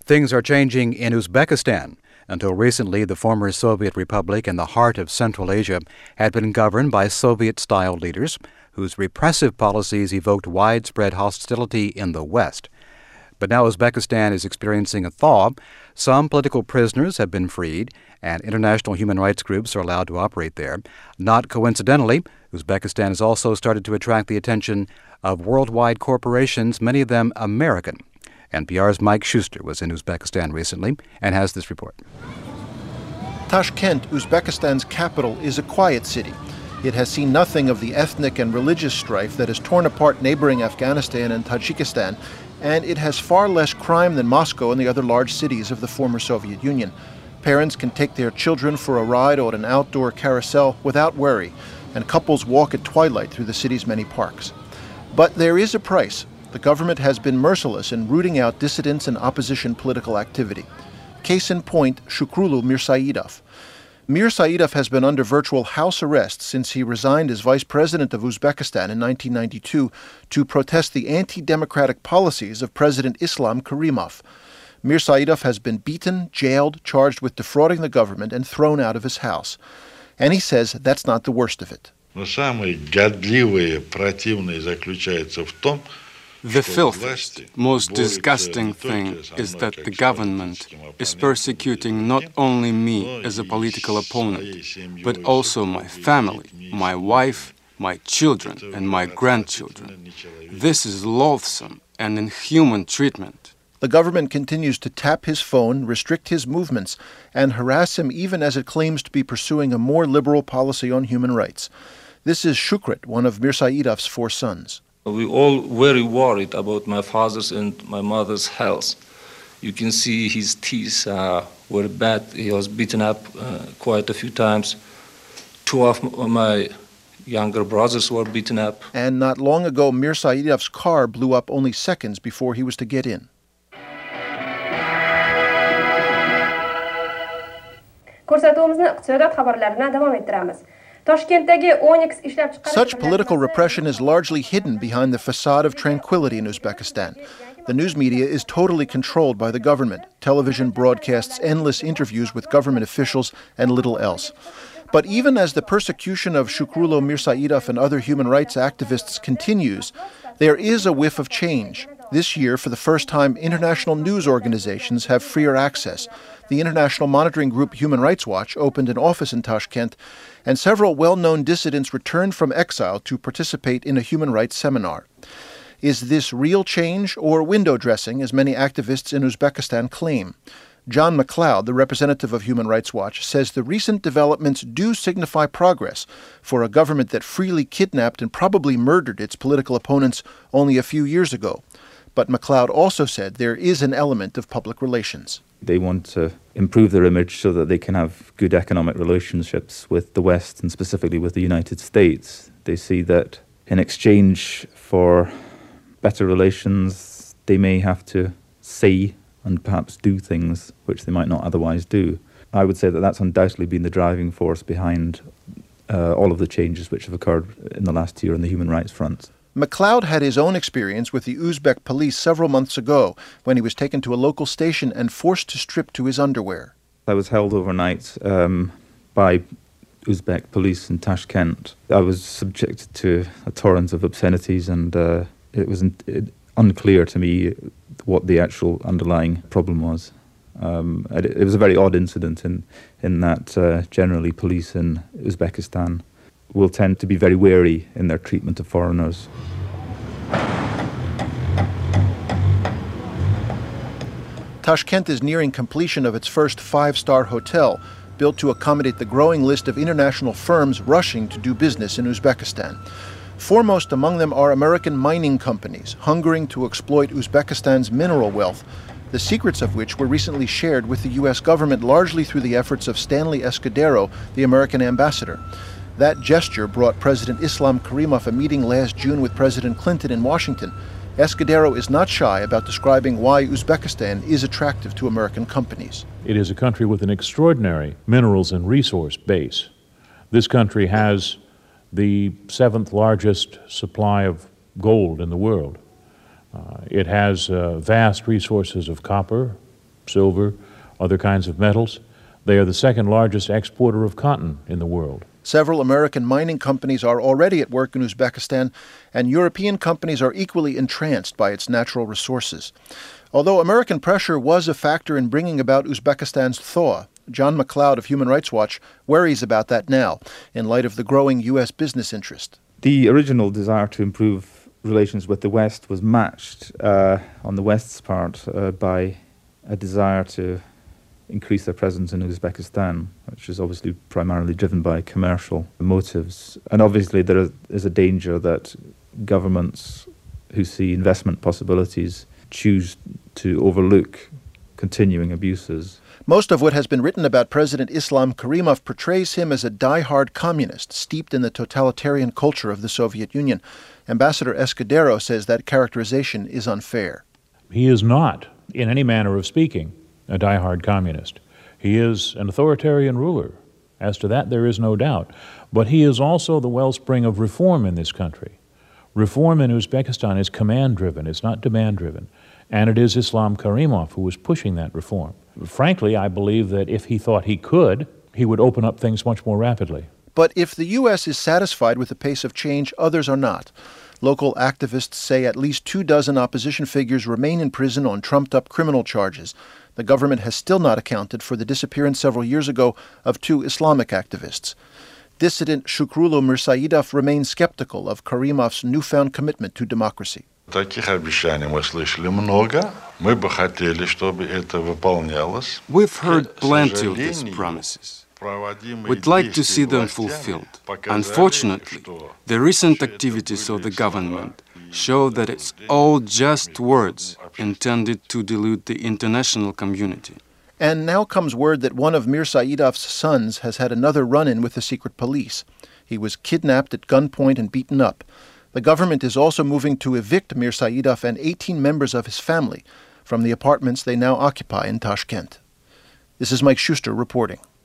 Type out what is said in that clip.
Things are changing in Uzbekistan. Until recently, the former Soviet republic in the heart of Central Asia had been governed by Soviet-style leaders whose repressive policies evoked widespread hostility in the West. But now Uzbekistan is experiencing a thaw. Some political prisoners have been freed, and international human rights groups are allowed to operate there. Not coincidentally, Uzbekistan has also started to attract the attention of worldwide corporations, many of them American. NPR's Mike Schuster was in Uzbekistan recently and has this report. Tashkent, Uzbekistan's capital, is a quiet city. It has seen nothing of the ethnic and religious strife that has torn apart neighboring Afghanistan and Tajikistan, and it has far less crime than Moscow and the other large cities of the former Soviet Union. Parents can take their children for a ride on an outdoor carousel without worry, and couples walk at twilight through the city's many parks. But there is a price. The government has been merciless in rooting out dissidents and opposition political activity. Case in point, Shukrullo Mirsaidov. Mirsaidov has been under virtual house arrest since he resigned as vice president of Uzbekistan in 1992 to protest the anti-democratic policies of President Islam Karimov. Mirsaidov has been beaten, jailed, charged with defrauding the government, and thrown out of his house. And he says that's not the worst of it. The filthiest, most disgusting thing is that the government is persecuting not only me as a political opponent, but also my family, my wife, my children, and my grandchildren. This is loathsome and inhuman treatment. The government continues to tap his phone, restrict his movements, and harass him even as it claims to be pursuing a more liberal policy on human rights. This is Shukret, one of Mirsaidov's 4 sons. We all very worried about my father's and my mother's health. You can see his teeth were bad. He was beaten up quite a few times. 2 of my younger brothers were beaten up. And not long ago, Mirsaidov's car blew up only seconds before he was to get in. Such political repression is largely hidden behind the facade of tranquility in Uzbekistan. The news media is totally controlled by the government. Television broadcasts endless interviews with government officials and little else. But even as the persecution of Shukrullo Mirsaidov and other human rights activists continues, there is a whiff of change. This year, for the first time, international news organizations have freer access. The international monitoring group Human Rights Watch opened an office in Tashkent, and several well-known dissidents returned from exile to participate in a human rights seminar. Is this real change or window dressing, as many activists in Uzbekistan claim? John McLeod, the representative of Human Rights Watch, says the recent developments do signify progress for a government that freely kidnapped and probably murdered its political opponents only a few years ago. But McLeod also said there is an element of public relations. They want to improve their image so that they can have good economic relationships with the West and specifically with the United States. They see that in exchange for better relations, they may have to say and perhaps do things which they might not otherwise do. I would say that that's undoubtedly been the driving force behind all of the changes which have occurred in the last year on the human rights front. McLeod had his own experience with the Uzbek police several months ago when he was taken to a local station and forced to strip to his underwear. I was held overnight by Uzbek police in Tashkent. I was subjected to a torrent of obscenities, and it was unclear to me what the actual underlying problem was. It was a very odd incident in that generally police in Uzbekistan will tend to be very wary in their treatment of foreigners. Tashkent is nearing completion of its first 5-star hotel, built to accommodate the growing list of international firms rushing to do business in Uzbekistan. Foremost among them are American mining companies, hungering to exploit Uzbekistan's mineral wealth, the secrets of which were recently shared with the U.S. government largely through the efforts of Stanley Escudero, the American ambassador. That gesture brought President Islam Karimov a meeting last June with President Clinton in Washington. Escudero is not shy about describing why Uzbekistan is attractive to American companies. It is a country with an extraordinary minerals and resource base. This country has the 7th largest supply of gold in the world. It has vast resources of copper, silver, other kinds of metals. They are the second largest exporter of cotton in the world. Several American mining companies are already at work in Uzbekistan, and European companies are equally entranced by its natural resources. Although American pressure was a factor in bringing about Uzbekistan's thaw, John McLeod of Human Rights Watch worries about that now, in light of the growing U.S. business interest. The original desire to improve relations with the West was matched on the West's part by a desire to increase their presence in Uzbekistan, which is obviously primarily driven by commercial motives. And obviously there is a danger that governments who see investment possibilities choose to overlook continuing abuses. Most of what has been written about President Islam Karimov portrays him as a die-hard communist steeped in the totalitarian culture of the Soviet Union. Ambassador Escudero says that characterization is unfair. He is not, in any manner of speaking, a die-hard communist. He is an authoritarian ruler. As to that, there is no doubt. But he is also the wellspring of reform in this country. Reform in Uzbekistan is command-driven, it's not demand-driven. And it is Islam Karimov who is pushing that reform. Frankly, I believe that if he thought he could, he would open up things much more rapidly. But if the U.S. is satisfied with the pace of change, others are not. Local activists say at least 24 opposition figures remain in prison on trumped-up criminal charges. The government has still not accounted for the disappearance several years ago of 2 Islamic activists. Dissident Shukrullo Mirsaidov remains skeptical of Karimov's newfound commitment to democracy. Таких обещаний мы слышали много. Мы бы хотели, чтобы это выполнялось. We've heard plenty of these promises. We'd like to see them fulfilled. Unfortunately, the recent activities of the government show that it's all just words intended to delude the international community. And now comes word that one of Mirsaidov's sons has had another run-in with the secret police. He was kidnapped at gunpoint and beaten up. The government is also moving to evict Mirsaidov and 18 members of his family from the apartments they now occupy in Tashkent. This is Mike Schuster reporting.